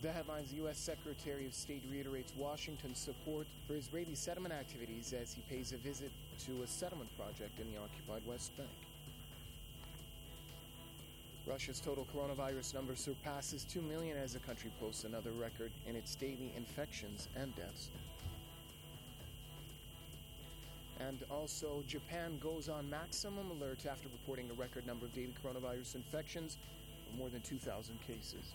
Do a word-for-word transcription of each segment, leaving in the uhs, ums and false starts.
The headlines: U S Secretary of State reiterates Washington's support for Israeli settlement activities as he pays a visit to a settlement project in the occupied West Bank. Russia's total coronavirus number surpasses two million as the country posts another record in its daily infections and deaths. And also, Japan goes on maximum alert after reporting a record number of daily coronavirus infections of more than two thousand cases.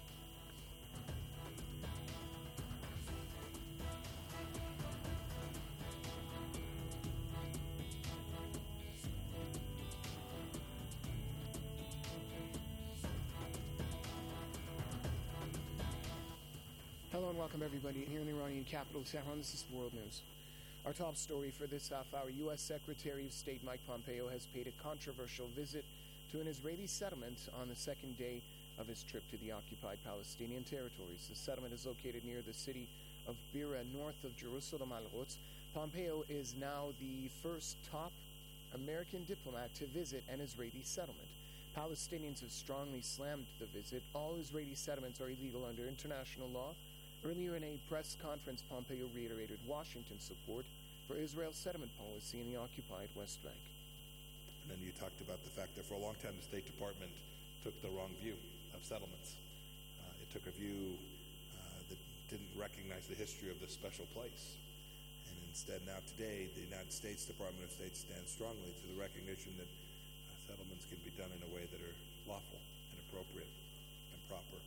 Hello and welcome everybody here in the Iranian capital, Tehran. This is World News. Our top story for this half hour: U S Secretary of State Mike Pompeo has paid a controversial visit to an Israeli settlement on the second day of his trip to the occupied Palestinian territories. The settlement is located near the city of Beera, north of Jerusalem al-Quds. Pompeo is now the first top American diplomat to visit an Israeli settlement. Palestinians have strongly slammed the visit. All Israeli settlements are illegal under international law. Earlier in a press conference, Pompeo reiterated Washington's support for Israel's settlement policy in the occupied West Bank. And then you talked about the fact that for a long time the State Department took the wrong view of settlements. Uh, it took a view uh, that didn't recognize the history of this special place. And instead now today the United States Department of State stands strongly to the recognition that uh, settlements can be done in a way that are lawful and appropriate and proper.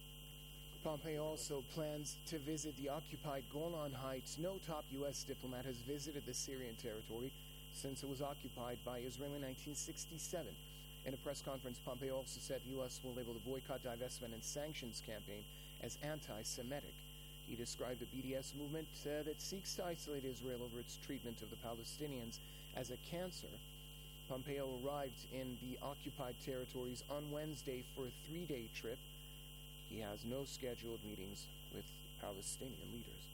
Pompeo also plans to visit the occupied Golan Heights. No top U S diplomat has visited the Syrian territory since it was occupied by Israel in nineteen sixty-seven. In a press conference, Pompeo also said the U S will label the boycott, divestment, and sanctions campaign as anti-Semitic. He described the B D S movement uh, that seeks to isolate Israel over its treatment of the Palestinians as a cancer. Pompeo arrived in the occupied territories on Wednesday for a three-day trip. He has no scheduled meetings with Palestinian leaders.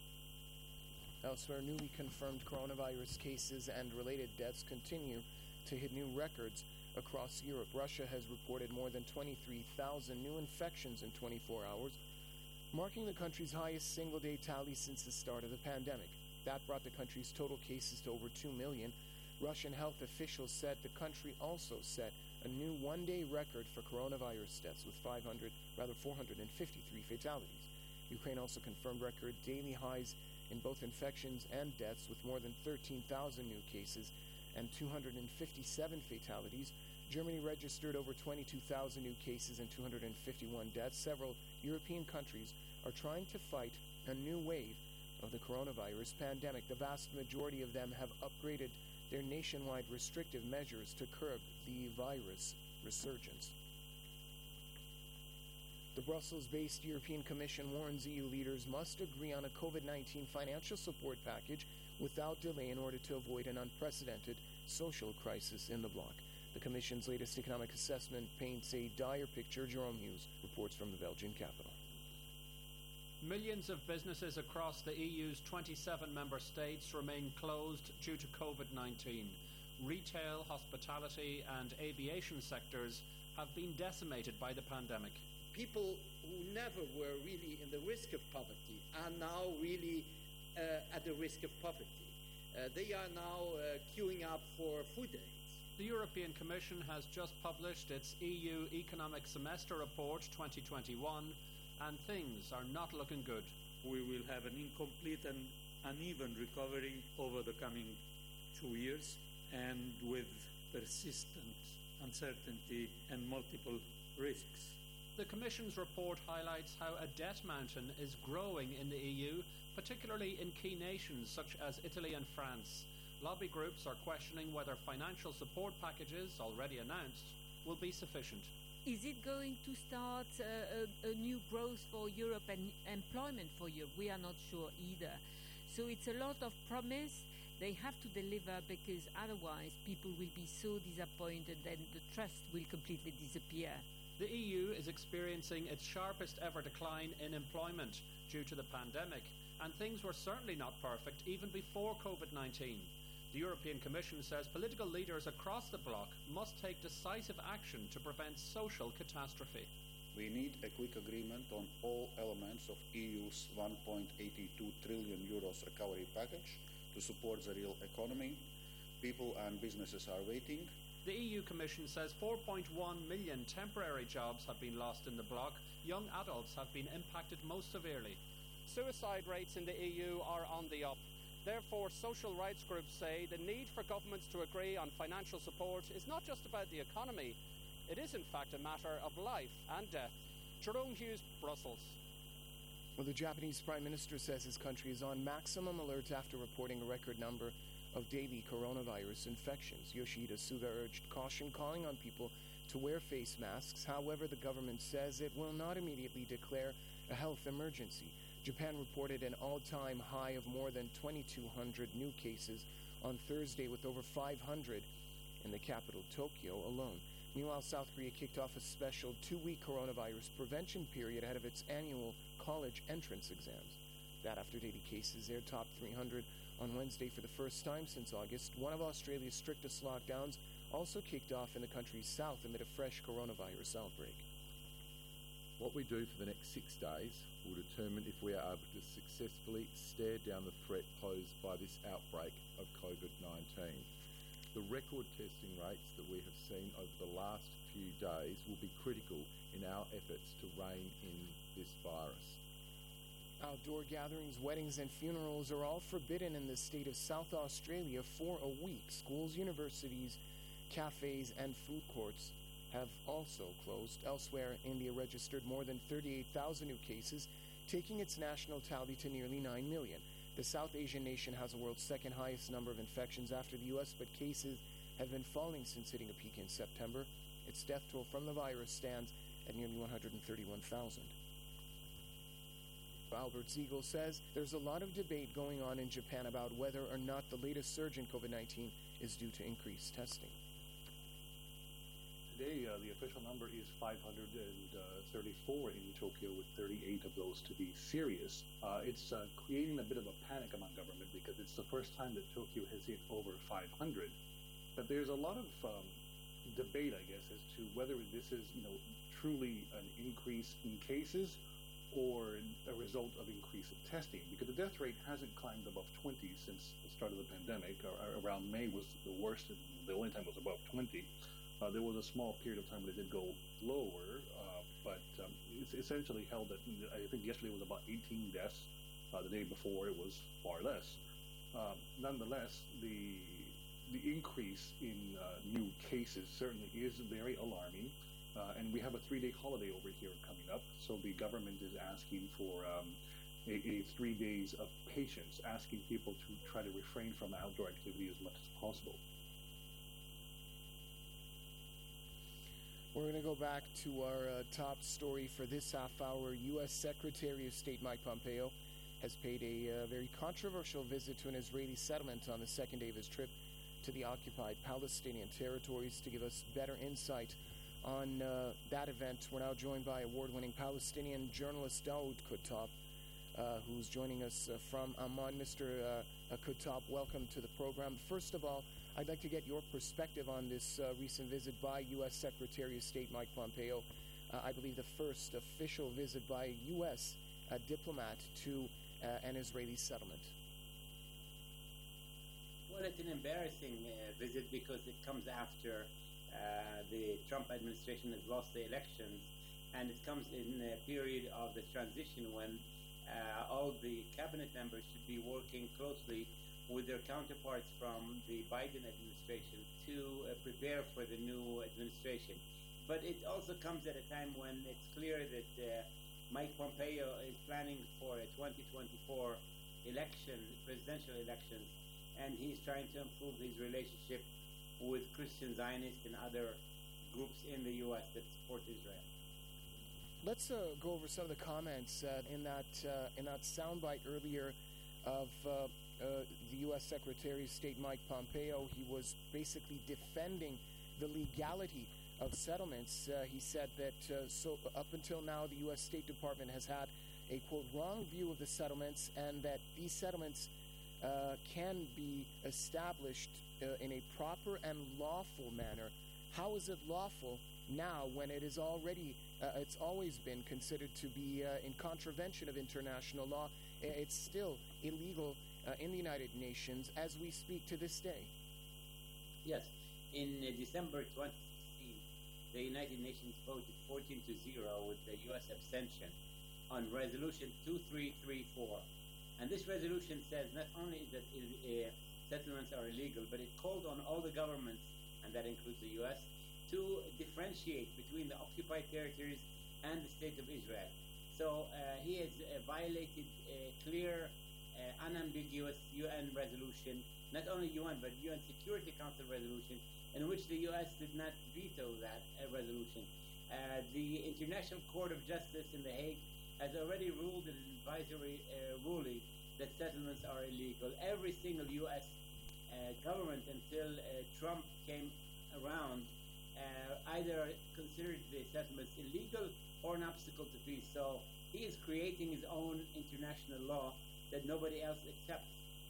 Elsewhere, newly confirmed coronavirus cases and related deaths continue to hit new records across Europe. Russia has reported more than twenty-three thousand new infections in twenty-four hours, marking the country's highest single-day tally since the start of the pandemic. That brought the country's total cases to over two million. Russian health officials said the country also set a new one-day record for coronavirus deaths with five hundred, rather four hundred fifty-three fatalities. Ukraine also confirmed record daily highs in both infections and deaths with more than thirteen thousand new cases and two hundred fifty-seven fatalities. Germany registered over twenty-two thousand new cases and two hundred fifty-one deaths. Several European countries are trying to fight a new wave of the coronavirus pandemic. The vast majority of them have upgraded their nationwide restrictive measures to curb the virus resurgence. The Brussels-based European Commission warns E U leaders must agree on a COVID nineteen financial support package without delay in order to avoid an unprecedented social crisis in the bloc. The Commission's latest economic assessment paints a dire picture. Jerome Hughes reports from the Belgian capital. Millions of businesses across the E U's twenty-seven member states remain closed due to COVID nineteen. Retail, hospitality and aviation sectors have been decimated by the pandemic. People who never were really in the risk of poverty are now really uh, at the risk of poverty. Uh, they are now uh, queuing up for food aid. The European Commission has just published its E U Economic Semester Report twenty twenty-one, and things are not looking good. We will have an incomplete and uneven recovery over the coming two years, and with persistent uncertainty and multiple risks. The Commission's report highlights how a debt mountain is growing in the E U, particularly in key nations such as Italy and France. Lobby groups are questioning whether financial support packages, already announced, will be sufficient. Is it going to start uh, a, a new growth for Europe and employment for Europe? We are not sure either. So it's a lot of promise. They have to deliver, because otherwise people will be so disappointed and the trust will completely disappear. The E U is experiencing its sharpest ever decline in employment due to the pandemic, and things were certainly not perfect even before COVID nineteen. The European Commission says political leaders across the bloc must take decisive action to prevent social catastrophe. We need a quick agreement on all elements of E U's one point eight two trillion euros recovery package to support the real economy. People and businesses are waiting. The E U Commission says four point one million temporary jobs have been lost in the bloc. Young adults have been impacted most severely. Suicide rates in the E U are on the up. Therefore, social rights groups say the need for governments to agree on financial support is not just about the economy. It is, in fact, a matter of life and death. Jerome Hughes, Brussels. Well, the Japanese Prime Minister says his country is on maximum alert after reporting a record number of daily coronavirus infections. Yoshihide Suga urged caution, calling on people to wear face masks. However, the government says it will not immediately declare a health emergency. Japan reported an all-time high of more than twenty-two hundred new cases on Thursday, with over five hundred in the capital, Tokyo, alone. Meanwhile, South Korea kicked off a special two-week coronavirus prevention period ahead of its annual college entrance exams. That after daily cases there topped three hundred on Wednesday for the first time since August. One of Australia's strictest lockdowns also kicked off in the country's south amid a fresh coronavirus outbreak. What we do for the next six days will determine if we are able to successfully stare down the threat posed by this outbreak of COVID nineteen. The record testing rates that we have seen over the last few days will be critical in our efforts to rein in this virus. Outdoor gatherings, weddings, and funerals are all forbidden in the state of South Australia for a week. Schools, universities, cafes, and food courts have also closed. Elsewhere, India registered more than thirty-eight thousand new cases, taking its national tally to nearly nine million. The South Asian nation has the world's second highest number of infections after the U S, but cases have been falling since hitting a peak in September. Its death toll from the virus stands at nearly one hundred thirty-one thousand. Albert Ziegel says there's a lot of debate going on in Japan about whether or not the latest surge in COVID nineteen is due to increased testing. Today, uh, the official number is five hundred thirty-four in Tokyo, with thirty-eight of those to be serious. Uh, it's uh, creating a bit of a panic among government because it's the first time that Tokyo has hit over five hundred. But there's a lot of um, debate, I guess, as to whether this is, you know, truly an increase in cases or a result of increase of testing, because the death rate hasn't climbed above twenty since the start of the pandemic. Or, or around May was the worst, and the only time it was above twenty. Uh, there was a small period of time where it did go lower, uh, but um, it's essentially held at, I think yesterday was about eighteen deaths. Uh, the day before it was far less. Uh, nonetheless, the the increase in uh, new cases certainly is very alarming. Uh, and we have a three-day holiday over here coming up, so the government is asking for um, a, a three days of patience, asking people to try to refrain from outdoor activity as much as possible. We're going to go back to our uh, top story for this half hour. U S Secretary of State Mike Pompeo has paid a uh, very controversial visit to an Israeli settlement on the second day of his trip to the occupied Palestinian territories. To give us better insight on uh, that event, we're now joined by award-winning Palestinian journalist Daoud Kuttab, uh, who's joining us uh, from Amman. Mister Uh, Kuttab, welcome to the program. First of all, I'd like to get your perspective on this uh, recent visit by U S Secretary of State Mike Pompeo. Uh, I believe the first official visit by a U S uh, diplomat to uh, an Israeli settlement. Well, it's an embarrassing uh, visit because it comes after uh, the Trump administration has lost the elections, and it comes in a period of the transition when uh, all the cabinet members should be working closely with their counterparts from the Biden administration to uh, prepare for the new administration. But it also comes at a time when it's clear that uh, Mike Pompeo is planning for a twenty twenty-four election, presidential elections, and he's trying to improve his relationship with Christian Zionists and other groups in the U S that support Israel. Let's uh, go over some of the comments uh, in that uh, in that soundbite earlier of uh, uh, the U S Secretary of State Mike Pompeo. He was basically defending the legality of settlements. Uh, he said that uh, so up until now, the U S State Department has had a, quote, wrong view of the settlements, and that these settlements uh, can be established uh, in a proper and lawful manner. How is it lawful now when it is already, uh, it's always been considered to be uh, in contravention of international law. It's still illegal uh, in the United Nations as we speak to this day. Yes. In uh, December twenty sixteen, the United Nations voted fourteen to zero with the U S abstention on Resolution two three three four. And this resolution says not only that uh, settlements are illegal, but it called on all the governments, and that includes the U S, to differentiate between the occupied territories and the State of Israel. So uh, he has uh, violated a clear, uh, unambiguous U N resolution, not only U N, but U N Security Council resolution, in which the U S did not veto that uh, resolution. Uh, the International Court of Justice in The Hague has already ruled an advisory uh, ruling that settlements are illegal. Every single U S uh, government until uh, Trump came around uh, either considered the settlements illegal or an obstacle to peace. So he is creating his own international law that nobody else accepts.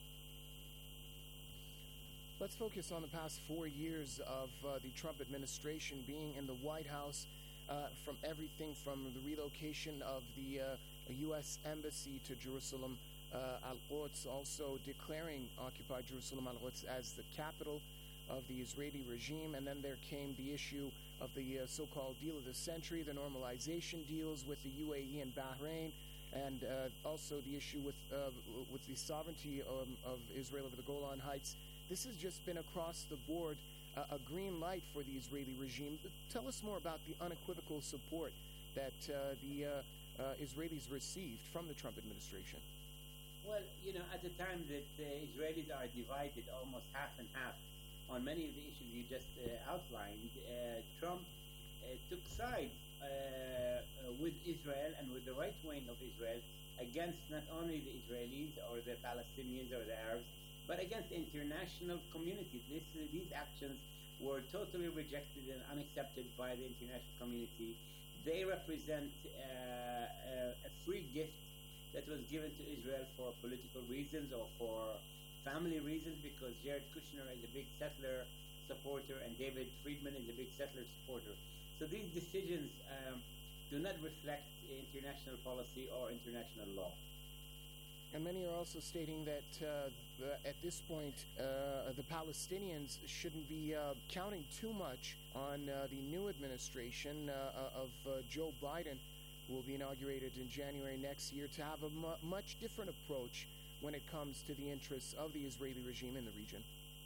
Let's focus on the past four years of uh, the Trump administration being in the White House, uh, from everything from the relocation of the uh, U S Embassy to Jerusalem, uh, Al-Quds, also declaring occupied Jerusalem, Al-Quds, as the capital of the Israeli regime. And then there came the issue of the uh, so-called deal of the century, the normalization deals with the U A E and Bahrain, and uh, also the issue with uh, with the sovereignty of, of Israel over the Golan Heights. This has just been across the board uh, a green light for the Israeli regime. But tell us more about the unequivocal support that uh, the uh, uh, Israelis received from the Trump administration. Well, you know, at the time that the Israelis are divided almost half and half on many of the issues you just uh, outlined, uh, Trump uh, took sides uh, uh, with Israel and with the right wing of Israel against not only the Israelis or the Palestinians or the Arabs, but against the international community. This, uh, these actions were totally rejected and unaccepted by the international community. They represent uh, a, a free gift that was given to Israel for political reasons or for family reasons, because Jared Kushner is a big settler supporter and David Friedman is a big settler supporter. So these decisions um, do not reflect international policy or international law. And many are also stating that uh, the, at this point, uh, the Palestinians shouldn't be uh, counting too much on uh, the new administration uh, of uh, Joe Biden, who will be inaugurated in January next year, to have a mu- much different approach when it comes to the interests of the Israeli regime in the region.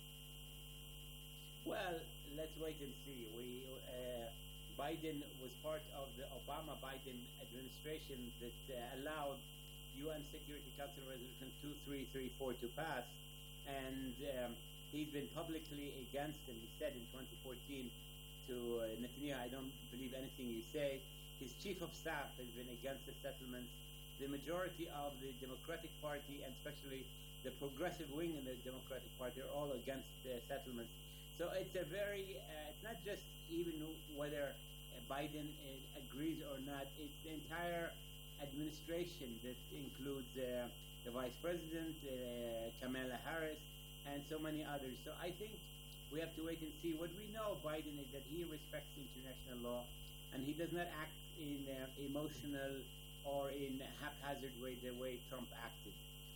Well, let's wait and see. We uh, Biden was part of the Obama-Biden administration that uh, allowed U N Security Council Resolution two three three four to pass, and um, he's been publicly against, and he said in twenty fourteen to uh, Netanyahu, I don't believe anything you say. His chief of staff has been against the settlements. The majority of the Democratic Party, and especially the progressive wing in the Democratic Party, are all against the settlements. So it's a very, uh, it's not just even whether uh, Biden uh, agrees or not, it's the entire administration that includes uh, the Vice President, uh, Kamala Harris, and so many others. So I think we have to wait and see. What we know of Biden is that he respects international law, and he does not act in uh, emotional or in a haphazard way the way Trump acted.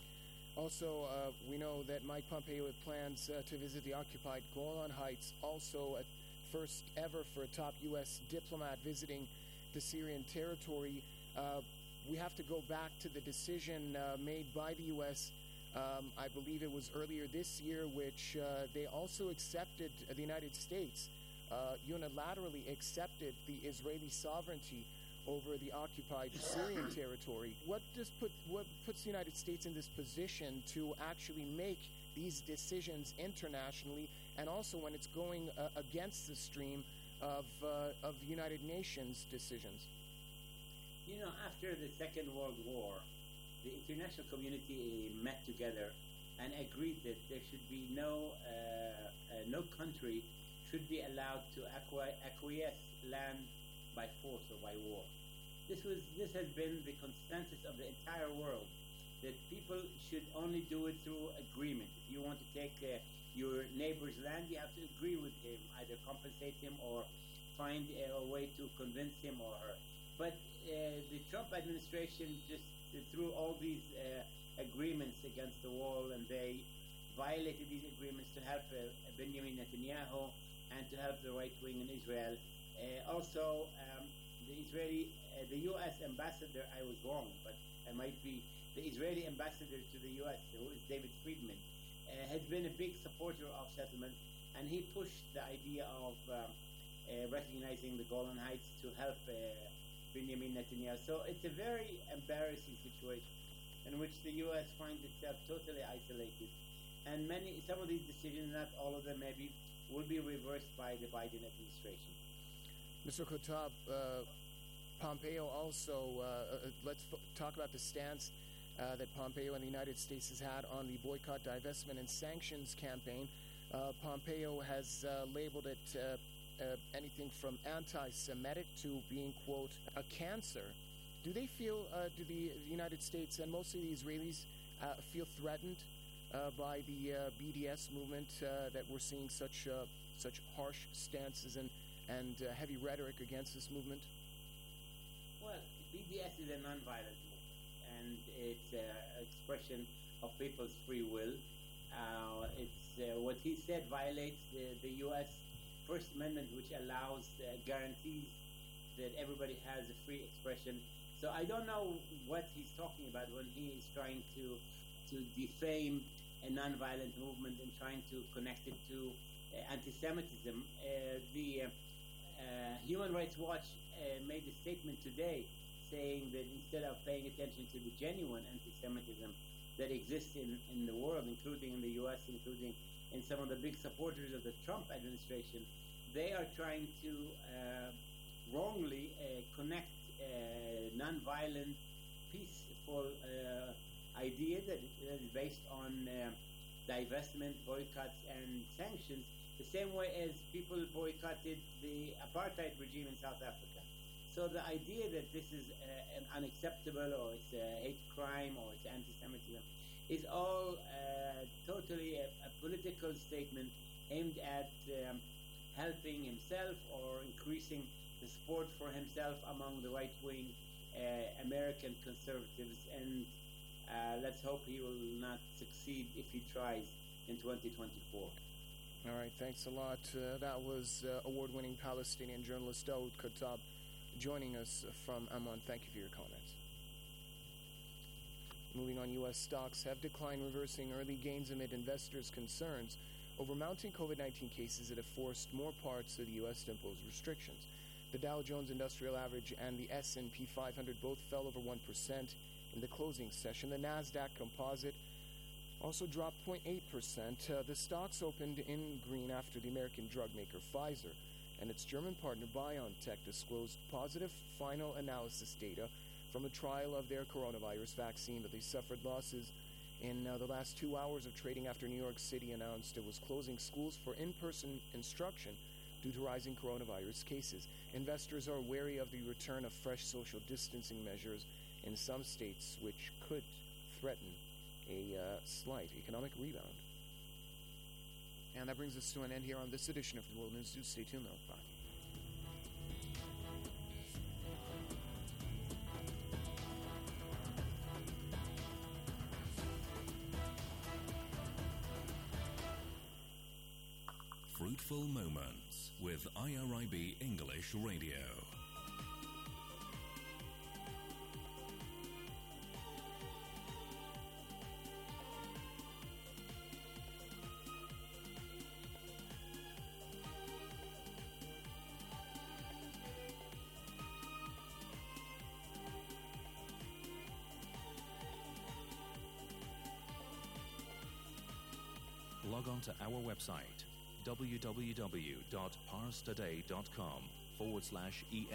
Also, uh, we know that Mike Pompeo had plans uh, to visit the occupied Golan Heights, also at first ever for a top U S diplomat visiting the Syrian territory. Uh, we have to go back to the decision uh, made by the U S, um, I believe it was earlier this year, which uh, they also accepted, uh, the United States uh, unilaterally accepted the Israeli sovereignty over the occupied Syrian territory. What does put what puts the United States in this position to actually make these decisions internationally, and also when it's going uh, against the stream of uh, of United Nations decisions? You know, after the Second World War, the international community met together and agreed that there should be no uh, uh, no country should be allowed to acqui- acquiesce land by force or by war. This was this has been the consensus of the entire world, that people should only do it through agreement. If you want to take uh, your neighbor's land, you have to agree with him, either compensate him or find a, a way to convince him or her. But uh, the Trump administration just uh, threw all these uh, agreements against the wall, and they violated these agreements to help uh, Benjamin Netanyahu and to help the right wing in Israel. Uh, also, um, the Israeli, uh, the U S ambassador, I was wrong, but I might be, the Israeli ambassador to the U S, who is David Friedman, uh, has been a big supporter of settlement, and he pushed the idea of um, uh, recognizing the Golan Heights to help uh, Benjamin Netanyahu. So it's a very embarrassing situation in which the U S finds itself totally isolated. And many, some of these decisions, not all of them maybe, will be reversed by the Biden administration. Mister Kottab, uh, Pompeo also, uh, uh, let's f- talk about the stance uh, that Pompeo and the United States has had on the boycott, divestment, and sanctions campaign. Uh, Pompeo has uh, labeled it uh, uh, anything from anti-Semitic to being, quote, a cancer. Do they feel, uh, do the, the United States and mostly the Israelis uh, feel threatened uh, by the uh, B D S movement, uh, that we're seeing such uh, such harsh stances and, and uh, heavy rhetoric against this movement? Well, B D S is a non-violent movement, and it's an expression of people's free will. Uh, it's uh, what he said violates the, the U S First Amendment, which allows uh, guarantees that everybody has a free expression. So I don't know what he's talking about when he is trying to to defame a non-violent movement and trying to connect it to uh, anti-Semitism. Uh, the uh, uh, Human Rights Watch uh, made a statement today saying that instead of paying attention to the genuine anti-Semitism that exists in, in the world, including in the U S, including in some of the big supporters of the Trump administration, they are trying to uh, wrongly uh, connect uh, non-violent, peaceful uh, idea that is based on uh, divestment, boycotts, and sanctions, the same way as people boycotted the apartheid regime in South Africa. So the idea that this is uh, an unacceptable, or it's a hate crime, or it's anti-Semitism, is all uh, totally a, a political statement aimed at um, helping himself or increasing the support for himself among the right-wing uh, American conservatives. And uh, let's hope he will not succeed if he tries in twenty twenty-four. All right, thanks a lot. Uh, that was uh, award-winning Palestinian journalist Daoud Kottab joining us from Amman. Thank you for your comments. Moving on, U S stocks have declined, reversing early gains amid investors' concerns over mounting COVID nineteen cases that have forced more parts of the U S to impose restrictions. The Dow Jones Industrial Average and the S and P five hundred both fell over one percent in the closing session. The NASDAQ Composite also dropped zero point eight percent. Uh, the stocks opened in green after the American drug maker Pfizer and its German partner BioNTech disclosed positive final analysis data from a trial of their coronavirus vaccine, but they suffered losses in uh, the last two hours of trading after New York City announced it was closing schools for in-person instruction due to rising coronavirus cases. Investors are wary of the return of fresh social distancing measures in some states, which could threaten a uh, slight economic rebound. And that brings us to an end here on this edition of the World News. Do stay tuned, though. Bye. Fruitful Moments with I R I B English Radio. Log on to our website www.parstoday.com forward slash EN.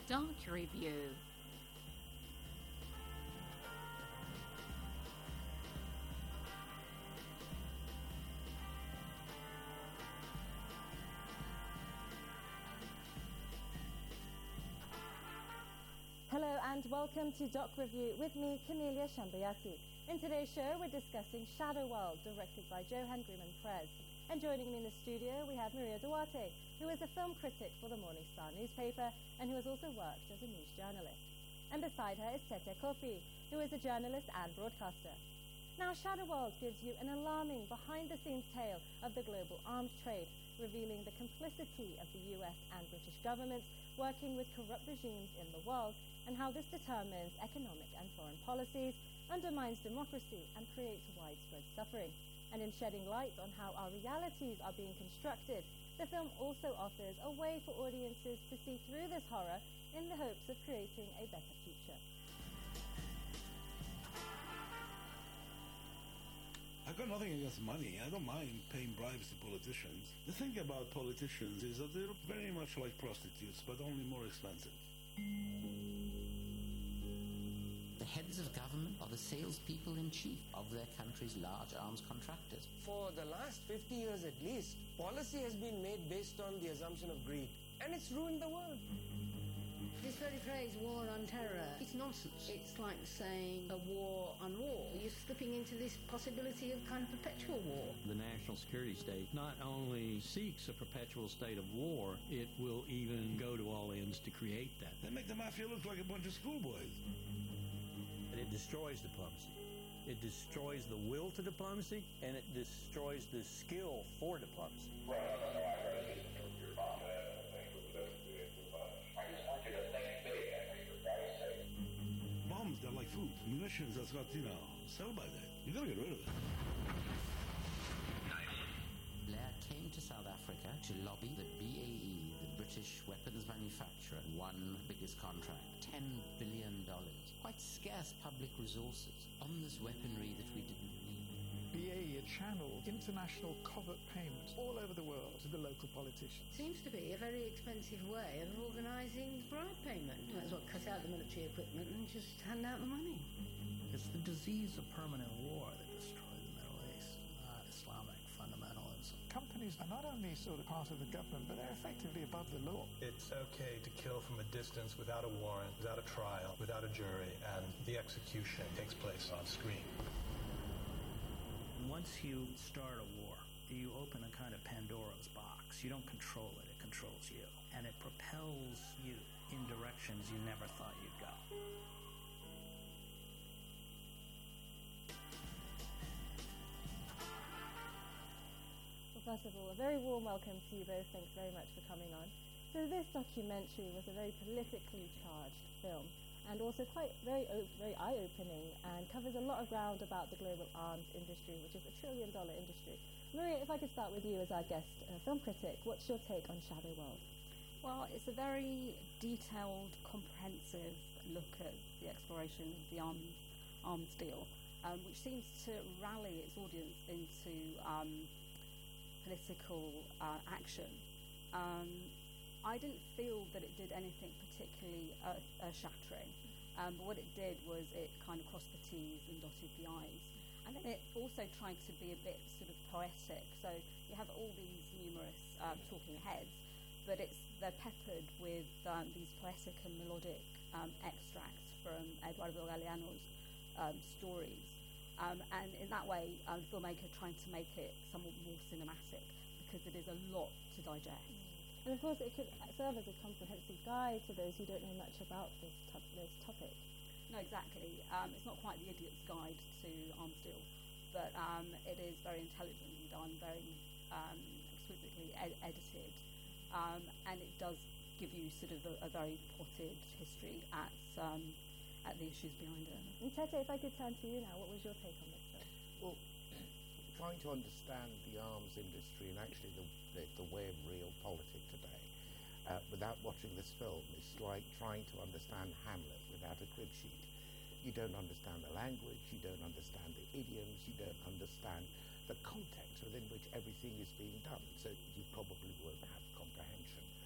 Doc Review. Hello and welcome to Doc Review with me, Camelia Shambayati. In today's show, we're discussing Shadow World, directed by Johan Griman-Prez. And joining me in the studio, we have Maria Duarte, who is a film critic for the Morning Star newspaper and who has also worked as a news journalist. And beside her is Tete Kofi, who is a journalist and broadcaster. Now, Shadow World gives you an alarming behind-the-scenes tale of the global arms trade, revealing the complicity of the U S and British governments working with corrupt regimes in the world, and how this determines economic and foreign policies, undermines democracy, and creates widespread suffering. And in shedding light on how our realities are being constructed, the film also offers a way for audiences to see through this horror in the hopes of creating a better future. I've got nothing against money. I don't mind paying bribes to politicians. The thing about politicians is that they're very much like prostitutes, but only more expensive. The heads of government are the salespeople in chief of their country's large arms contractors. For the last fifty years at least, policy has been made based on the assumption of greed, and it's ruined the world. This very phrase, war on terror, it's nonsense. It's like saying a war on war. You're slipping into this possibility of kind of perpetual war. The national security state not only seeks a perpetual state of war, it will even go to all ends to create that. They make the mafia look like a bunch of schoolboys. And it destroys diplomacy. It destroys the will to diplomacy, and it destroys the skill for diplomacy. Bombs, they're like food. Munitions, that's got, you know, sell by that. You gotta get rid of it. Blair came to South Africa to lobby the B A E, the British weapons manufacturer, won biggest contract, ten billion dollars. Quite scarce public resources on this weaponry that we didn't need. B A E had channeled international covert payments all over the world to the local politicians. Seems to be a very expensive way of organising bribe payment. Might as well cut out the military equipment and just hand out the money. It's the disease of permanent war that destroyed the Middle East, not Islamic fundamentalism. Companies are not only sort of part of the government, but they're effectively above the law. It's okay to kill from a distance without a warrant, without a trial, without a jury, and the execution takes place on screen. Once you start a war, you open a kind of Pandora's box. You don't control it, it controls you. And it propels you in directions you never thought you'd go. First of all, a very warm welcome to you both. Thanks very much for coming on. So this documentary was a very politically charged film and also quite very very eye-opening and covers a lot of ground about the global arms industry, which is a trillion dollar industry. Maria, if I could start with you as our guest uh, film critic, what's your take on Shadow World? Well, it's a very detailed, comprehensive look at the exploration of the arms, arms deal, um, which seems to rally its audience into um, political uh, action. Um, I didn't feel that it did anything particularly uh, earth-shattering, um, but what it did was it kind of crossed the T's and dotted the I's. And then it also tried to be a bit sort of poetic. So you have all these numerous um, talking heads, but it's they're peppered with um, these poetic and melodic um, extracts from Eduardo Galeano's um, stories. Um, and in that way, um, the filmmaker trying to make it somewhat more cinematic because it is a lot to digest. And of course, it could serve as a comprehensive guide to those who don't know much about this, to- this topic. No, exactly. Um, it's not quite the idiot's guide to arms deal, but um, it is very intelligently done, very um, exquisitely ed- edited, um, and it does give you sort of a, a very potted history at um, at the issues behind it. And Tete, if I could turn to you now, what was your take on this film? Well, trying to understand the arms industry and actually the, the, the way of real politics today uh, without watching this film is like trying to understand Hamlet without a crib sheet. You don't understand the language, you don't understand the idioms, you don't understand the context within which everything is being done, so you probably won't have comprehension.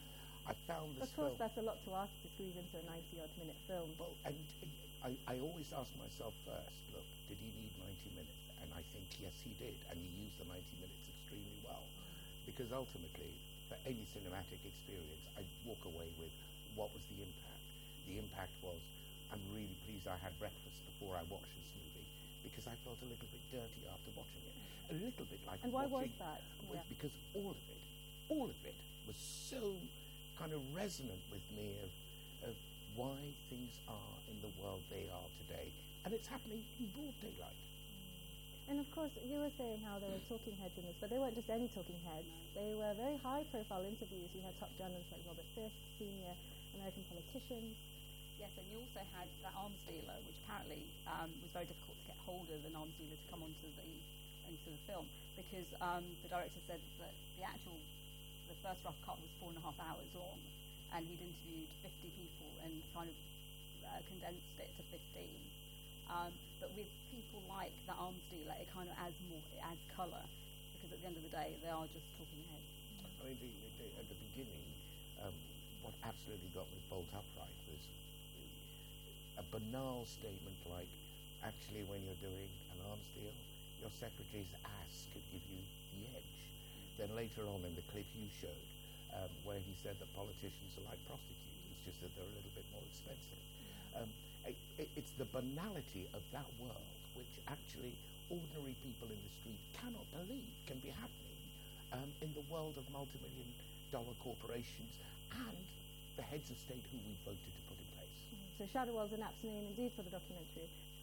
I found this Of course, film... that's a lot to ask to squeeze into a ninety-odd minute film. Well, and I, I always ask myself first, look, did he need ninety minutes? And I think, yes, he did. And he used the ninety minutes extremely well. Because ultimately, for any cinematic experience, I walk away with what was the impact. The impact was, I'm really pleased I had breakfast before I watched this movie, because I felt a little bit dirty after watching it. A little bit like And why watching, was that? was Yeah. Because all of it, all of it was so kind of resonant with me of, of why things are in the world they are today. And it's happening in broad daylight. And of course, you were saying how there were talking heads in this, but they weren't just any talking heads. They were very high-profile interviews. You had top journalists like Robert Fisk, senior American politicians. Yes, and you also had that arms dealer, which apparently um, was very difficult to get hold of an arms dealer to come onto the into the film, because um, the director said that the actual, the first rough cut was four and a half hours long, and he'd interviewed fifty people and kind of uh, condensed it to fifteen. Um, but with people like the arms dealer, it kind of adds more, it adds colour, because at the end of the day, they are just talking heads. I mean, the, the, at the beginning, um, what absolutely got me bolt upright was a banal statement like, actually, when you're doing an arms deal, your secretary's ass could give you the edge. Then later on in the clip you showed, um, where he said that politicians are like prostitutes, it's just that they're a little bit more expensive. Um, it, it's the banality of that world which actually ordinary people in the street cannot believe can be happening um, in the world of multi-million dollar corporations and the heads of state who we voted to put in place. Mm-hmm. So Shadow World's an apt name indeed for the documentary.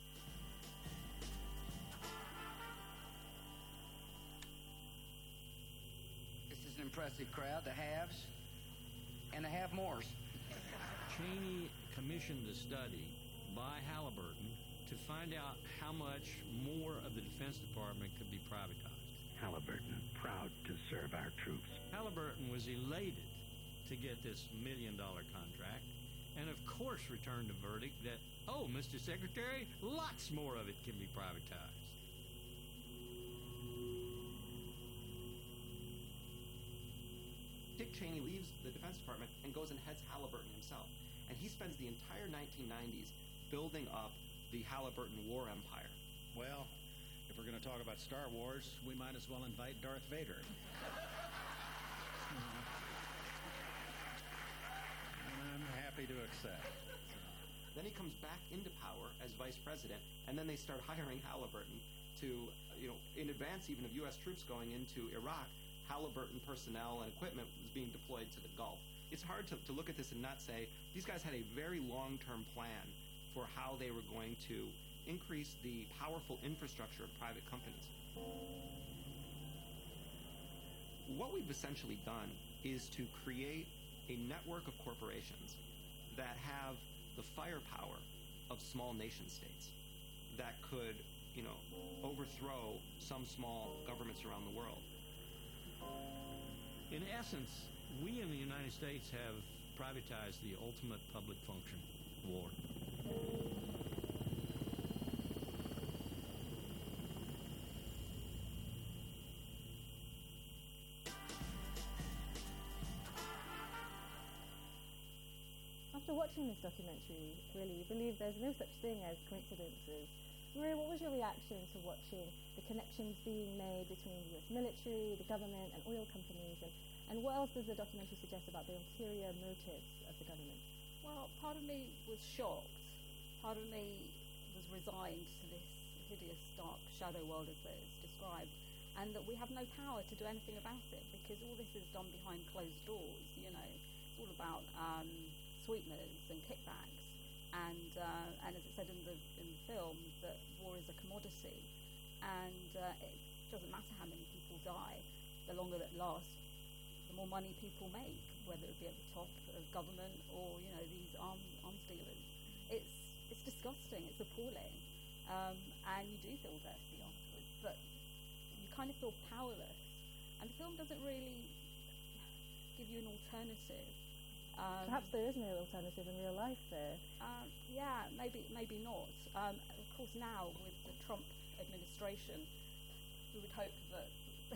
This is an impressive crowd, the haves and the have-mores. Cheney commissioned a study by Halliburton to find out how much more of the Defense Department could be privatized. Halliburton, proud to serve our troops. Halliburton was elated to get this million-dollar contract, and of course returned a verdict that, oh, Mister Secretary, lots more of it can be privatized. Dick Cheney leaves the Defense Department and goes and heads Halliburton himself. And he spends the entire nineteen nineties building up the Halliburton war empire. Well, if we're going to talk about Star Wars, we might as well invite Darth Vader. And I'm happy to accept. Then he comes back into power as vice president, and then they start hiring Halliburton to, you know, in advance even of U S troops going into Iraq, Halliburton personnel and equipment was being deployed to the Gulf. It's hard to, to look at this and not say, these guys had a very long-term plan for how they were going to increase the powerful infrastructure of private companies. What we've essentially done is to create a network of corporations that have the firepower of small nation states that could, you know, overthrow some small governments around the world. In essence, we in the United States have privatized the ultimate public function, war. After watching this documentary, really, you believe there's no such thing as coincidences. Maria, what was your reaction to watching the connections being made between the U S military, the government, and oil companies, and, and what else does the documentary suggest about the ulterior motives of the government? Well, part of me was shocked. Part of me was resigned to this hideous, dark shadow world as it's described, and that we have no power to do anything about it because all this is done behind closed doors. You know, it's all about um, sweeteners and kickbacks, and uh, and as it said in the in the film, that war is a commodity, and uh, it doesn't matter how many people die, the longer it lasts, the more money people make, whether it be at the top of government or, you know, these arm, arms dealers. It's it's disgusting, it's appalling, um, and you do feel dirty afterwards, but you kind of feel powerless, and the film doesn't really give you an alternative. Um, Perhaps there is no alternative in real life there. Um, yeah, maybe maybe not. Um, of course, now with the Trump administration, we would hope that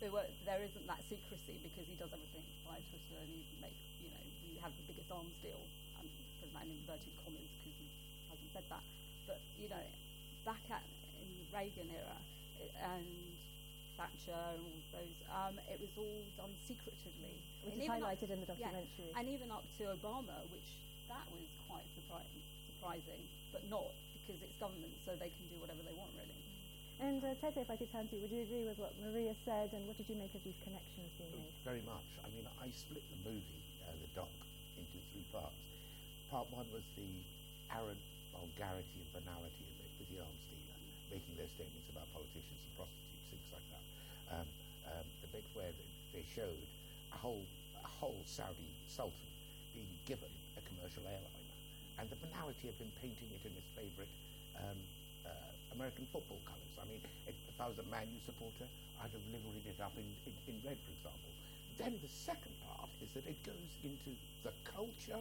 there, were, there isn't that secrecy because he does everything via Twitter and he make, you know, we have the biggest arms deal. I'm putting that in inverted commas because he hasn't said that. But, you know, back at in the Reagan era it, and Thatcher and all those, um, it was all done secretively. Which and is highlighted up, in the documentary. Yeah, and even up to Obama, which that was quite surpri- surprising, but not because it's government, so they can do whatever they want, really. And uh, Tete, if I could turn to you, would you agree with what Maria said, and what did you make of these connections being made? Very much. I mean, I split the movie, uh, the doc, into three parts. Part one was the arrant vulgarity and banality of it, with the arms dealer making their statements about politicians and prostitutes, things like that. Um, um, the bit where they showed a whole, a whole Saudi sultan being given a commercial airliner, and the banality of him painting it in his favourite um, uh, American football colours. I mean, if, if I was a Man U supporter, I'd have liveried it up in, in, in red, for example. Then the second part is that it goes into the culture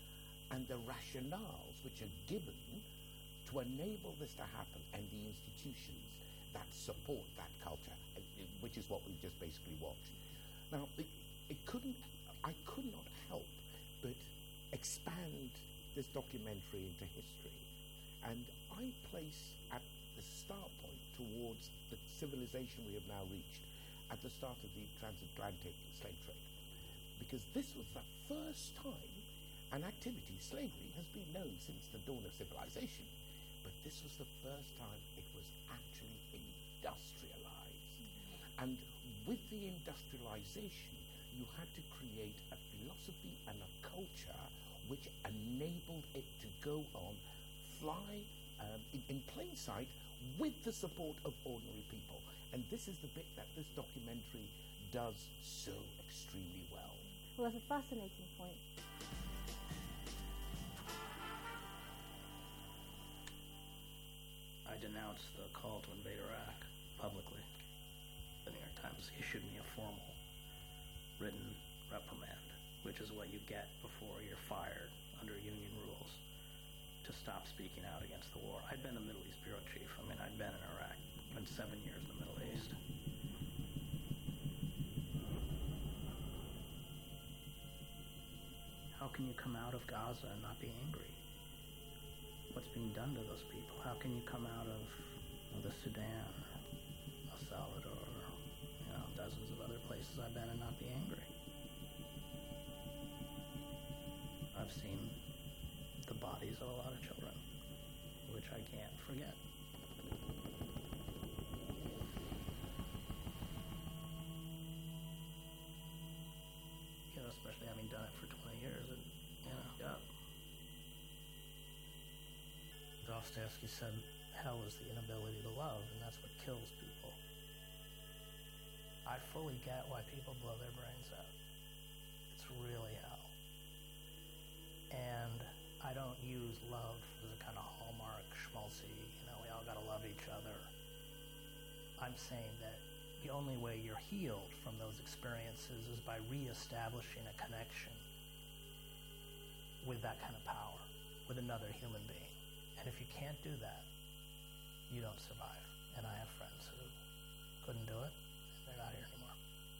and the rationales which are given to enable this to happen, and the institutions that support that culture, which is what we've just basically watched. Now, it, it couldn't, I could not help but expand this documentary into history, and I place at the start point towards the civilization we have now reached at the start of the transatlantic slave trade, because this was the first time an activity, slavery, has been known since the dawn of civilization, but this was the first time it was actually industrialized. Mm-hmm. And with the industrialization, you had to create a philosophy and a culture which enabled it to go on, fly um, in, in plain sight with the support of ordinary people. And this is the bit that this documentary does so extremely well. Well, that's a fascinating point. I denounced the call to invade Iraq publicly. The New York Times issued me a formal written reprimand, which is what you get before you're fired under union rules, to stop speaking out against the war. I'd been a Middle East bureau chief. I mean, I'd been in Iraq, been seven years in the Middle East. How can you come out of Gaza and not be angry? What's being done to those people? How can you come out of, of the Sudan, El Salvador, you know, dozens of other places I've been and not be angry? I've seen the bodies of a lot of children, which I can't forget. You know, especially having done it for twenty years, and, you know, yeah. Dostoevsky said, hell is the inability to love, and that's what kills people. I fully get why people blow their brains out. It's really hell. And I don't use love as a kind of hallmark schmaltzy, you know, we all gotta love each other. I'm saying that the only way you're healed from those experiences is by reestablishing a connection with that kind of power, with another human being. And if you can't do that, you don't survive. And I have friends who couldn't do it, and they're not here anymore.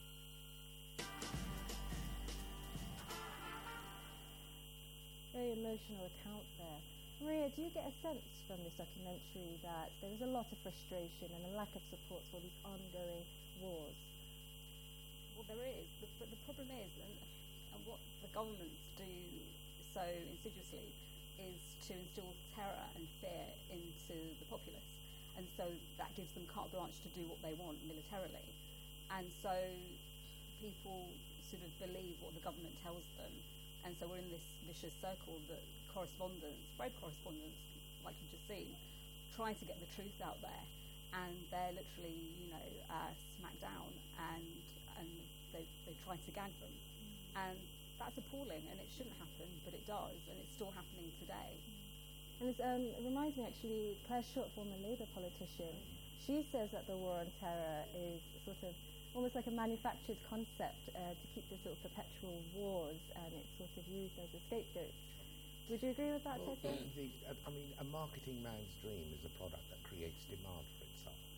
Very emotional account there. Maria, do you get a sense from this documentary that there is a lot of frustration and a lack of support for these ongoing wars? Well, there is, but the problem is, and, and what the governments do so insidiously, is to instill terror and fear into the populace. And so that gives them carte blanche to do what they want militarily. And so people sort of believe what the government tells them. And so we're in this vicious circle that correspondents, brave correspondents, like you've just seen, try to get the truth out there. And they're literally, you know, uh, smacked down, and and they, they try to gag them. And that's appalling, and it shouldn't happen, but it does, and it's still happening today. And it's, um, it reminds me, actually, Claire Short, former Labour politician, she says that the war on terror is sort of almost like a manufactured concept uh, to keep this sort of perpetual wars, and it's sort of used as a scapegoat. Would you agree with that, well, Tete? the, I mean, a marketing man's dream is a product that creates demand for itself.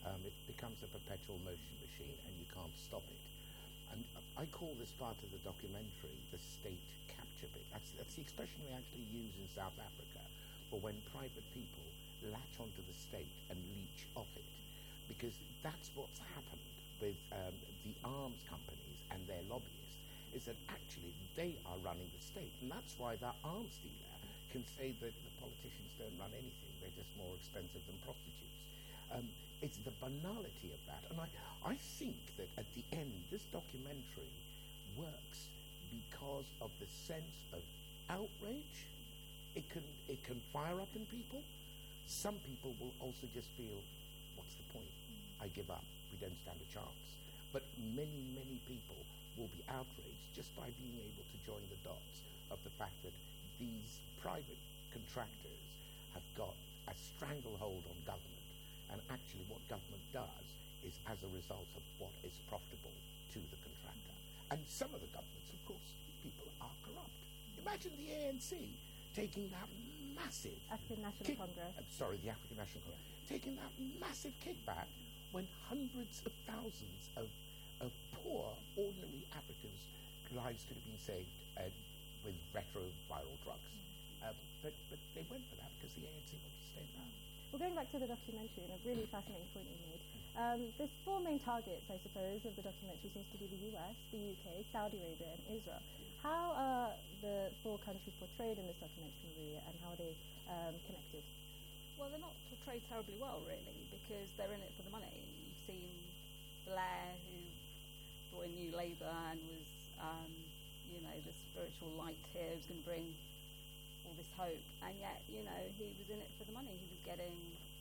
Um, it becomes a perpetual motion machine, and you can't stop it. And I call this part of the documentary the state capture bit. That's, that's the expression we actually use in South Africa for when private people latch onto the state and leech off it. Because that's what's happened with um, the arms companies and their lobbyists, is that actually they are running the state. And that's why that arms dealer can say that the politicians don't run anything, they're just more expensive than prostitutes. Um, it's the banality of that. And I, I think that at the end, this documentary works because of the sense of outrage. It can, it can fire up in people. Some people will also just feel, what's the point? I give up. We don't stand a chance. But many, many people will be outraged just by being able to join the dots of the fact that these private contractors have got a stranglehold on government. And actually what government does is as a result of what is profitable to the contractor. And some of the governments, of course, people are corrupt. Imagine the A N C taking that massive... African National kick- Congress. I'm sorry, the African National Congress. Taking that massive kickback when hundreds of thousands of, of poor, ordinary Africans' lives could have been saved uh, with retroviral drugs. Mm-hmm. Um, but, but they went for that because the A N C wanted to stay in power. Well, going back to the documentary, and a really fascinating point you made, um, there's four main targets, I suppose, of the documentary seems to be the U S, the U K, Saudi Arabia, and Israel. How are the four countries portrayed in this documentary, Maria, and how are they um, connected? Well, they're not portrayed terribly well, really, because they're in it for the money. You've seen Blair, who brought in New Labour and was, um, you know, the spiritual light here, who's going to bring all this hope, and yet, you know, he was in it for the money. He was getting,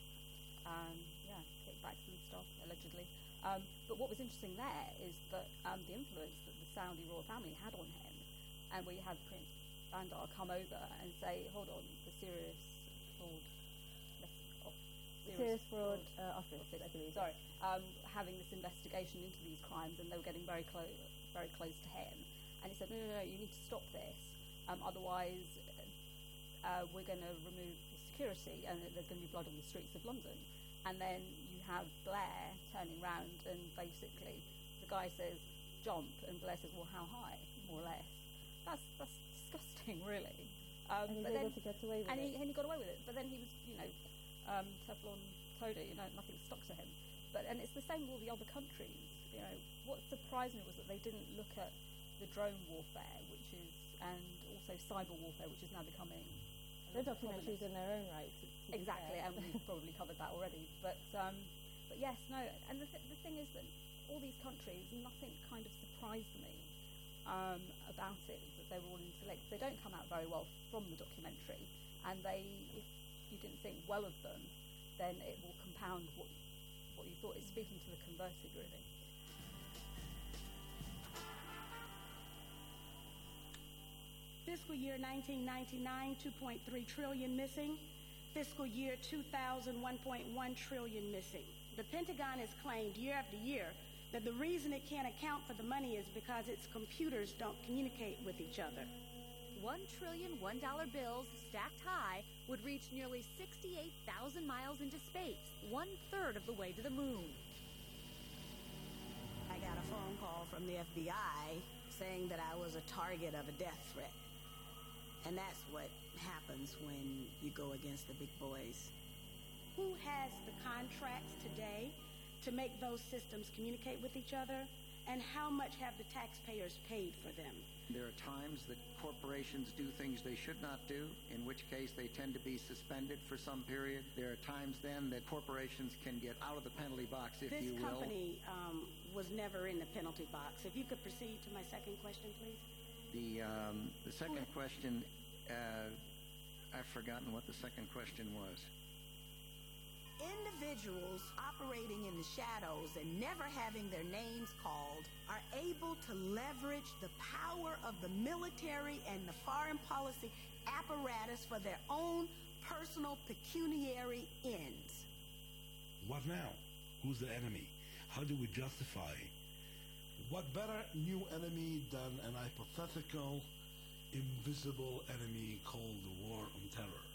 um, yeah, kickbacks and stuff, allegedly. Um, but what was interesting there is that um, the influence that the Saudi royal family had on him, and we had Prince Bandar come over and say, hold on, the serious fraud, oh, Serious Fraud uh, Office, I believe. Sorry, um, having this investigation into these crimes, and they were getting very close, very close to him. And he said, no, no, no, you need to stop this, um, otherwise uh, we're going to remove the security, and there's going to be blood on the streets of London. And then you have Blair turning round, and basically the guy says, jump, and Blair says, well, how high, more or less. That's that's disgusting, really. Um, and he was but able then, to get away with and it. He, and he got away with it. But then he was, you know, um, Teflon Toady, you know, nothing stuck to him. But and it's the same with all the other countries. You know, what surprised me was that they didn't look at the drone warfare, which is, and also cyber warfare, which is now becoming. The documentaries in their own right. To, to exactly, and we've probably covered that already. But um, but yes, no, and the th- the thing is that all these countries, nothing kind of surprised me um, about it. That they were all intellect. They don't come out very well from the documentary, and they, if you didn't think well of them, then it will compound what what you thought. It's speaking to the converted, really. Fiscal year nineteen ninety-nine, two point three trillion missing. Fiscal year two thousand, one point one trillion missing. The Pentagon has claimed year after year that the reason it can't account for the money is because its computers don't communicate with each other. One trillion one-dollar bills stacked high would reach nearly sixty-eight thousand miles into space, one-third of the way to the moon. I got a phone call from the F B I saying that I was a target of a death threat. And that's what happens when you go against the big boys. Who has the contracts today to make those systems communicate with each other? And how much have the taxpayers paid for them? There are times that corporations do things they should not do, in which case they tend to be suspended for some period. There are times then that corporations can get out of the penalty box, if this you will. This company um, was never in the penalty box. If you could proceed to my second question, please. The, um, the second question, uh, I've forgotten what the second question was. Individuals operating in the shadows and never having their names called are able to leverage the power of the military and the foreign policy apparatus for their own personal pecuniary ends. What now? Who's the enemy? How do we justify? What better new enemy than an hypothetical, invisible enemy called the War on Terror?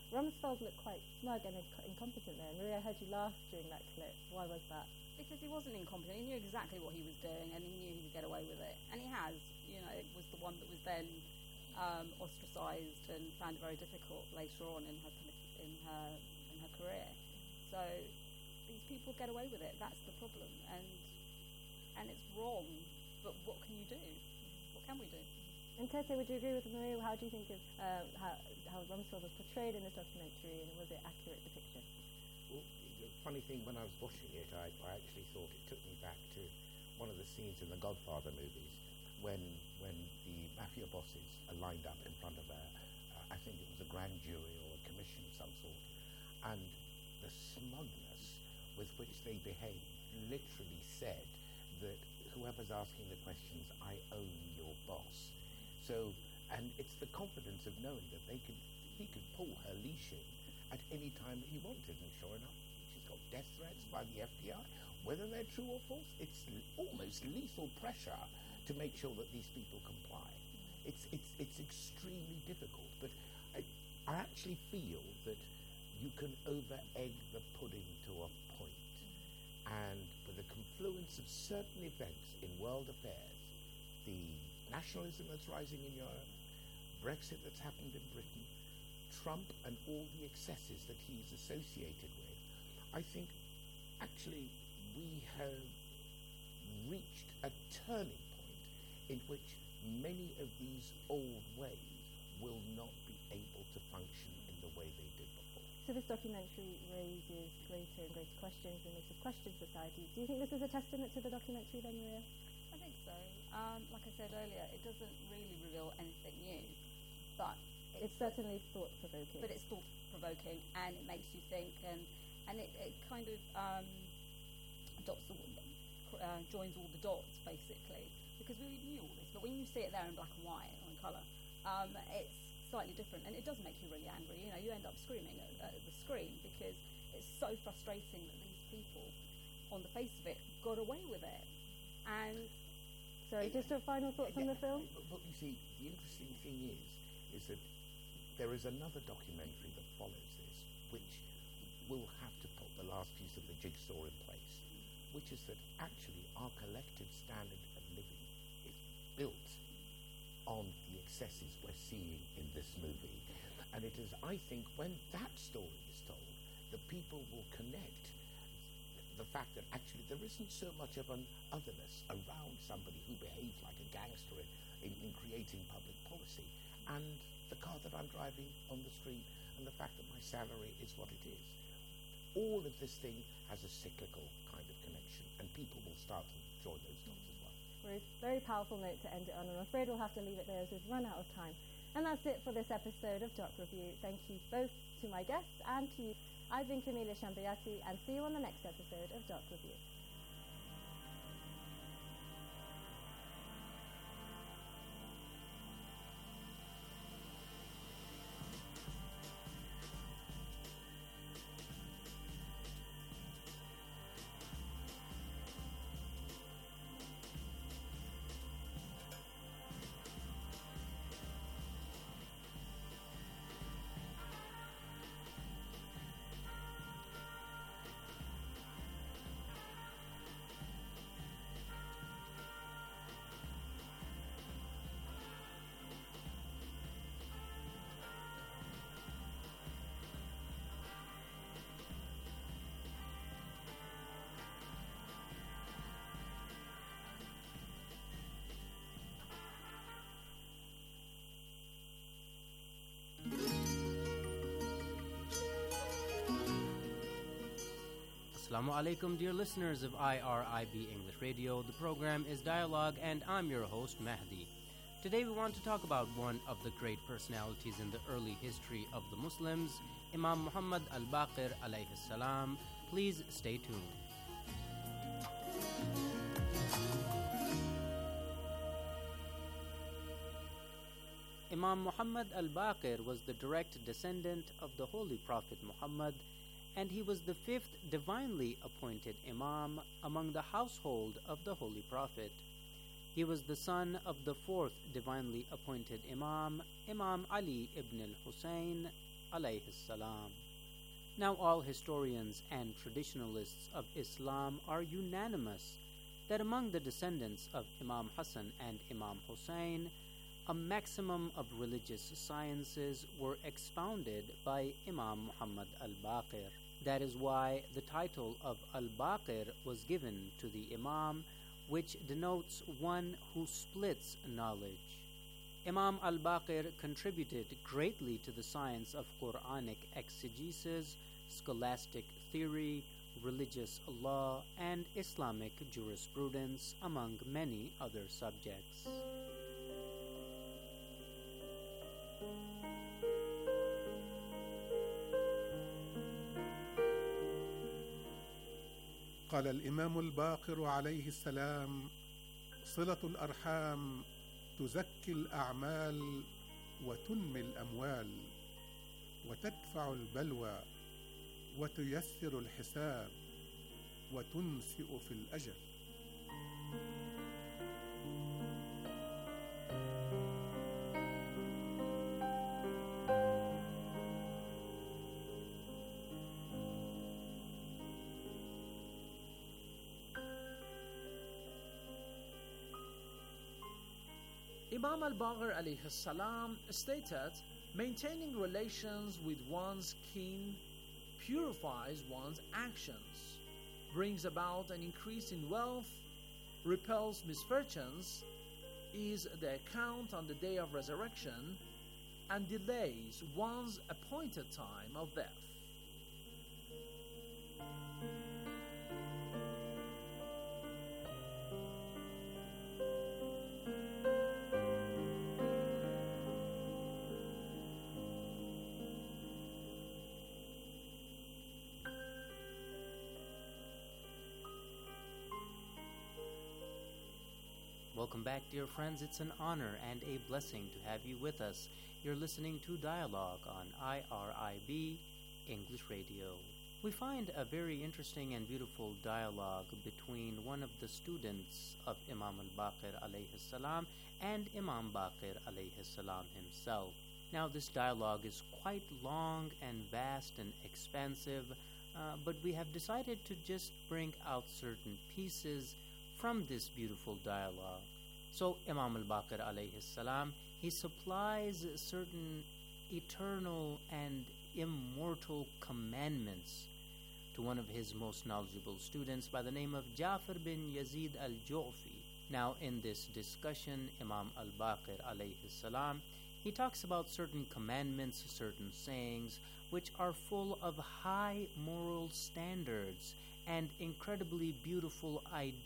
Rumsfeld looked quite smug and inc- incompetent there. Maria, I heard you laugh during that clip. Why was that? Because he wasn't incompetent. He knew exactly what he was doing, and he knew he could get away with it. And he has. You know, it was the one that was then um, ostracised and found it very difficult later on in her in her in her career. So these people get away with it. That's the problem, and and it's wrong. But what can you do? What can we do? And Tete, would you agree with Maria? How do you think of uh, how, how Rumsfeld was portrayed in this documentary, and was it accurate depiction? Well, the funny thing, when I was watching it, I, I actually thought it took me back to one of the scenes in the Godfather movies when when the mafia bosses are lined up in front of a, uh, I think it was a grand jury or a commission of some sort, and the smugness with which they behave literally said that whoever's asking the questions, I own your boss. So, and it's the confidence of knowing that they could, he could pull her leash in at any time that he wanted, and sure enough, she's got death threats by the F B I. Whether they're true or false, it's l- almost lethal pressure to make sure that these people comply. It's it's it's extremely difficult, but I, I actually feel that you can over-egg the pudding to a point, and with the confluence of certain events in world affairs, the nationalism that's rising in Europe, Brexit that's happened in Britain, Trump and all the excesses that he's associated with, I think actually we have reached a turning point in which many of these old ways will not be able to function in the way they did before. So this documentary raises greater and greater questions and makes us question society. Do you think this is a testament to the documentary then, Maria? I think so. Um, like I said earlier, it doesn't really reveal anything new, but it's, it's certainly thought-provoking. But it's thought-provoking, and it makes you think, and and it, it kind of um, dots all, uh, joins all the dots basically, because we knew all this. But when you see it there in black and white or in colour, um, it's slightly different, and it does make you really angry. You know, you end up screaming at, at the screen because it's so frustrating that these people, on the face of it, got away with it, and. Sorry, just your final thoughts yeah, on the film? But, but you see, the interesting thing is, is that there is another documentary that follows this, which will have to put the last piece of the jigsaw in place, which is that actually our collective standard of living is built on the excesses we're seeing in this movie. And it is, I think, when that story is told, the people will connect the fact that actually there isn't so much of an otherness around somebody who behaves like a gangster in, in creating public policy, and the car that I'm driving on the street, and the fact that my salary is what it is. All of this thing has a cyclical kind of connection, and people will start to join those dots as well. Very, very powerful note to end it on. I'm afraid we'll have to leave it there as we've run out of time. And that's it for this episode of Doc Review. Thank you both to my guests and to you. I've been Camelia Shambayati, and see you on the next episode of Doc Review. Assalamu alaikum, dear listeners of I R I B English Radio. The program is Dialogue, and I'm your host, Mahdi. Today we want to talk about one of the great personalities in the early history of the Muslims, Imam Muhammad al-Baqir alayhi salam. Please stay tuned. Imam Muhammad al-Baqir was the direct descendant of the Holy Prophet Muhammad, and he was the fifth divinely appointed Imam among the household of the Holy Prophet. He was the son of the fourth divinely appointed Imam, Imam Ali ibn al-Husayn, alayhi salam. Now all historians and traditionalists of Islam are unanimous that among the descendants of Imam Hassan and Imam Hussein, a maximum of religious sciences were expounded by Imam Muhammad al-Baqir. That is why the title of al-Baqir was given to the Imam, which denotes one who splits knowledge. Imam al-Baqir contributed greatly to the science of Quranic exegesis, scholastic theory, religious law, and Islamic jurisprudence, among many other subjects. قال الإمام الباقر عليه السلام: صلة الأرحام تزكي الأعمال وتنمي الأموال وتدفع البلوى وتيسر الحساب وتنسئ في الأجل. Imam al-Baqir alayhi salam stated, maintaining relations with one's kin purifies one's actions, brings about an increase in wealth, repels misfortunes, is the account on the day of resurrection, and delays one's appointed time of death. Welcome back, dear friends. It's an honor and a blessing to have you with us. You're listening to Dialogue on I R I B English Radio. We find a very interesting and beautiful dialogue between one of the students of Imam al-Baqir alayhi salam and Imam Baqir alayhi salam himself. Now, this dialogue is quite long and vast and expansive, uh, but we have decided to just bring out certain pieces from this beautiful dialogue. So Imam al-Baqir alayhi salam, he supplies certain eternal and immortal commandments to one of his most knowledgeable students by the name of Ja'far bin Yazid al-Ju'fi. Now in this discussion, Imam al-Baqir alayhi salam, he talks about certain commandments, certain sayings, which are full of high moral standards and incredibly beautiful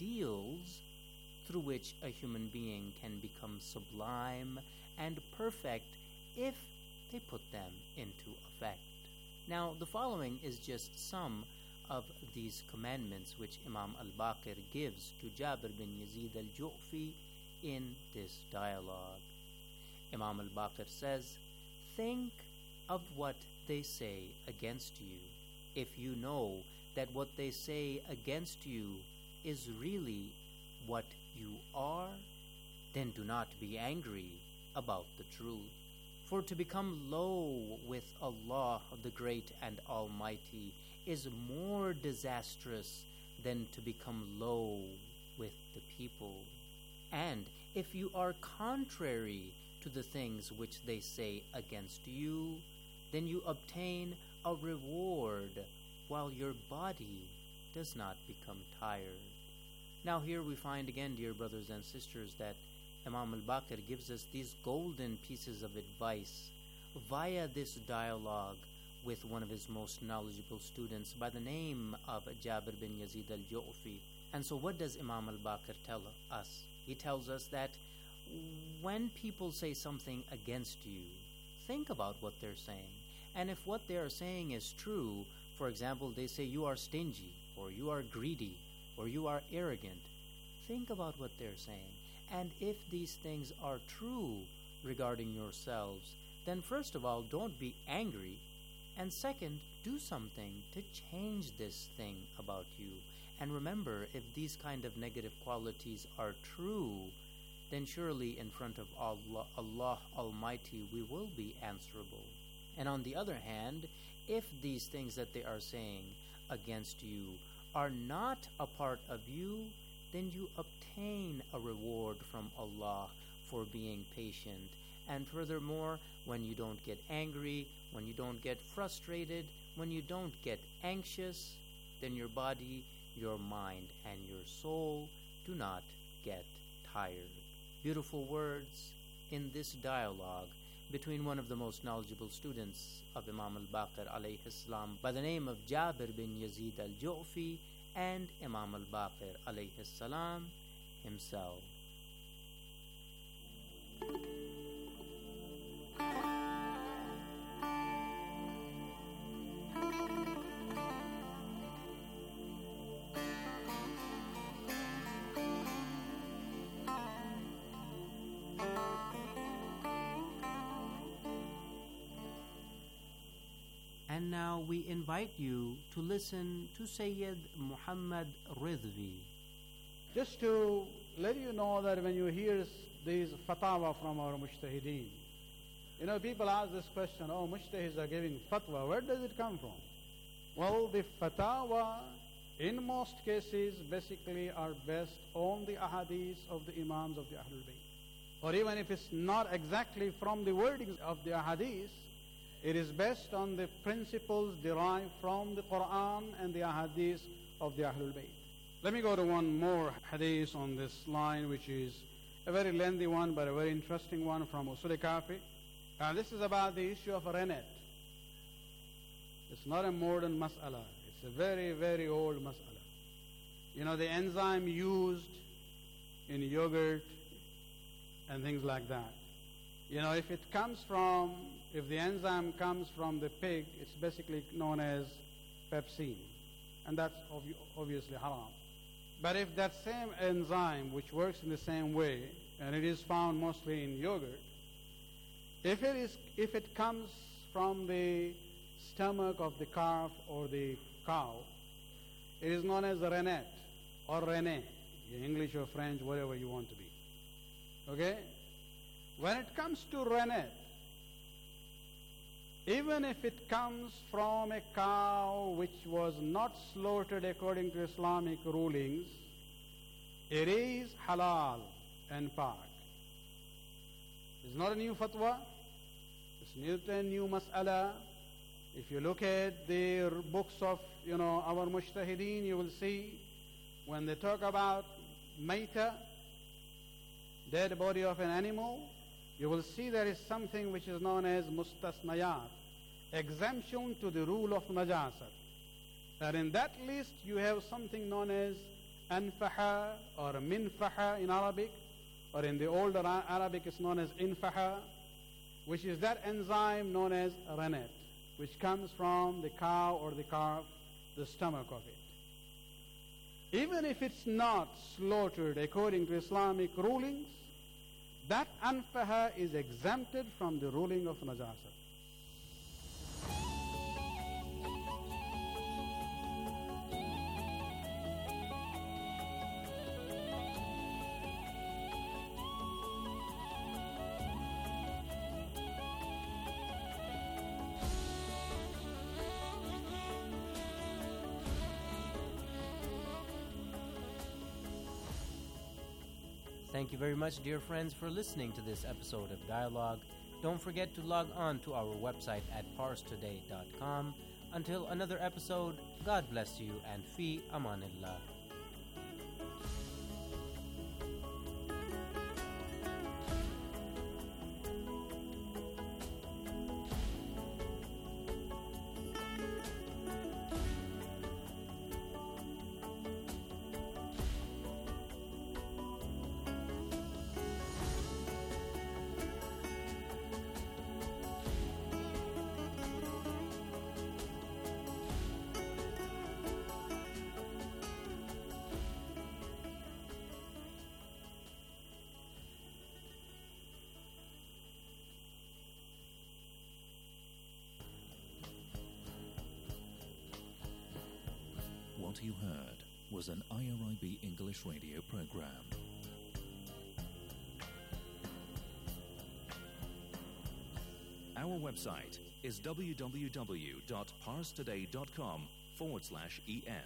ideals through which a human being can become sublime and perfect if they put them into effect. Now, the following is just some of these commandments which Imam al-Baqir gives to Jabir bin Yazid al-Ju'fi in this dialogue. Imam al-Baqir says, "Think of what they say against you. If you know that what they say against you is really what you are, then do not be angry about the truth. For to become low with Allah, the Great and Almighty, is more disastrous than to become low with the people. And if you are contrary to the things which they say against you, then you obtain a reward while your body does not become tired." Now here we find again, dear brothers and sisters, that Imam al-Baqir gives us these golden pieces of advice via this dialogue with one of his most knowledgeable students by the name of Jabir bin Yazid al-Ju'fi. And so what does Imam al-Baqir tell us? He tells us that when people say something against you, think about what they're saying. And if what they are saying is true, for example, they say you are stingy, or you are greedy, or you are arrogant, think about what they're saying. And if these things are true regarding yourselves, then first of all, don't be angry. And second, do something to change this thing about you. And remember, if these kind of negative qualities are true, then surely in front of Allah, Allah Almighty we will be answerable. And on the other hand, if these things that they are saying against you are not a part of you, then you obtain a reward from Allah for being patient. And furthermore, when you don't get angry, when you don't get frustrated, when you don't get anxious, then your body, your mind, and your soul do not get tired. Beautiful words in this dialogue between one of the most knowledgeable students of Imam al-Baqir alayhi salam by the name of Jabir bin Yazid al-Ju'fi and Imam al-Baqir alayhi salam himself. And now we invite you to listen to Sayyid Muhammad Ridvi. Just to let you know that when you hear these fatwa from our mujtahideen, you know, people ask this question, oh, mujtahids are giving fatwa, where does it come from? Well, the fatwa in most cases basically are based on the ahadith of the imams of the Ahlul Bayt. Or even if it's not exactly from the wordings of the ahadith, it is based on the principles derived from the Quran and the ahadith of the Ahlul Bayt. Let me go to one more hadith on this line, which is a very lengthy one, but a very interesting one from Usul Kafi. Uh, this is about the issue of rennet. It's not a modern mas'ala. It's a very, very old mas'ala. You know, the enzyme used in yogurt and things like that. You know, if it comes from, if the enzyme comes from the pig, it's basically known as pepsin. And that's ob- obviously haram. But if that same enzyme, which works in the same way, and it is found mostly in yogurt, if it is, if it comes from the stomach of the calf or the cow, it is known as rennet or René, English or French, whatever you want to be. Okay? When it comes to rennet, even if it comes from a cow which was not slaughtered according to Islamic rulings, it is halal and pak. It's not a new fatwa. It's not a new mas'ala. If you look at the books of, you know, our mujtahideen, you will see when they talk about maita, dead body of an animal, you will see there is something which is known as mustasnayat, exemption to the rule of najasat. And in that list you have something known as anfaha or minfaha in Arabic, or in the older Arabic it's known as infaha, which is that enzyme known as rennet, which comes from the cow or the calf, the stomach of it. Even if it's not slaughtered according to Islamic rulings, that anfaha is exempted from the ruling of najasa. Thank you very much, dear friends, for listening to this episode of Dialogue. Don't forget to log on to our website at pars today dot com. Until another episode, God bless you and fi amanillah. What you heard was an I R I B English radio program. Our Our website is www.parstoday.com forward slash en.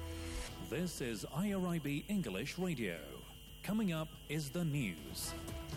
This is I R I B English Radio. Coming up is the news.